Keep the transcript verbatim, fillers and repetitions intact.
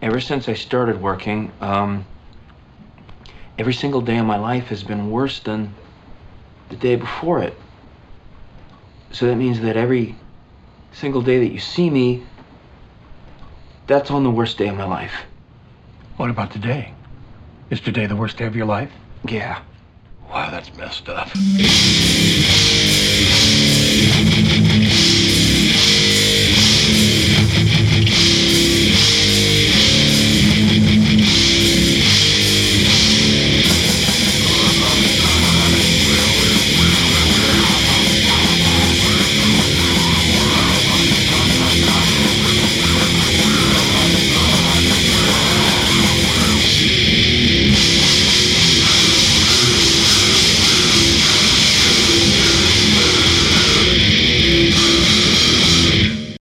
Ever since I started working, um, every single day of my life has been worse than the day before it. So that means that every single day that you see me, that's on the worst day of my life. What about today? Is today the worst day of your life? Yeah. Wow, that's messed up.